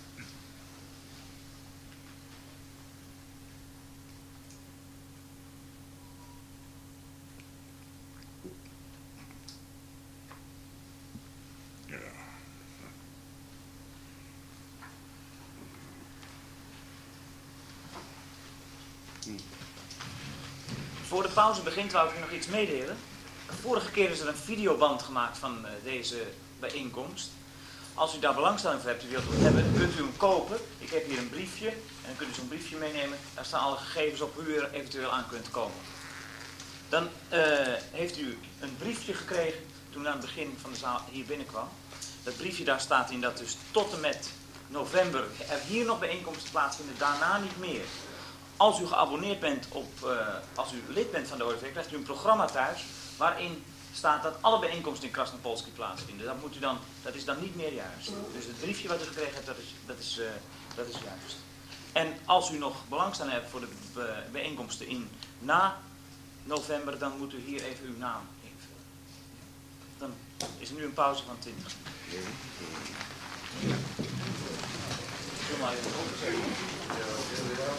Voor de pauze begint wou ik u nog iets meedelen. Vorige keer is er een videoband gemaakt van uh, deze bijeenkomst. Als u daar belangstelling voor hebt, u wilt het hebben, kunt u hem kopen. Ik heb hier een briefje en dan kunt u zo'n briefje meenemen. Daar staan alle gegevens op hoe u er eventueel aan kunt komen. Dan uh, heeft u een briefje gekregen toen u aan het begin van de zaal hier binnenkwam. Dat briefje daar staat in dat dus tot en met november er hier nog bijeenkomsten plaatsvinden, daarna niet meer. Als u geabonneerd bent op, uh, als u lid bent van de O R V, krijgt u een programma thuis waarin staat dat alle bijeenkomsten in Krasnopolski plaatsvinden. Dat, moet u dan, dat is dan niet meer juist. Dus het briefje wat u gekregen hebt, dat is, dat is, uh, dat is juist. En als u nog belangstelling hebt voor de bijeenkomsten in na november, dan moet u hier even uw naam invullen. Dan is er nu een pauze van twintig minuten. Doe maar even.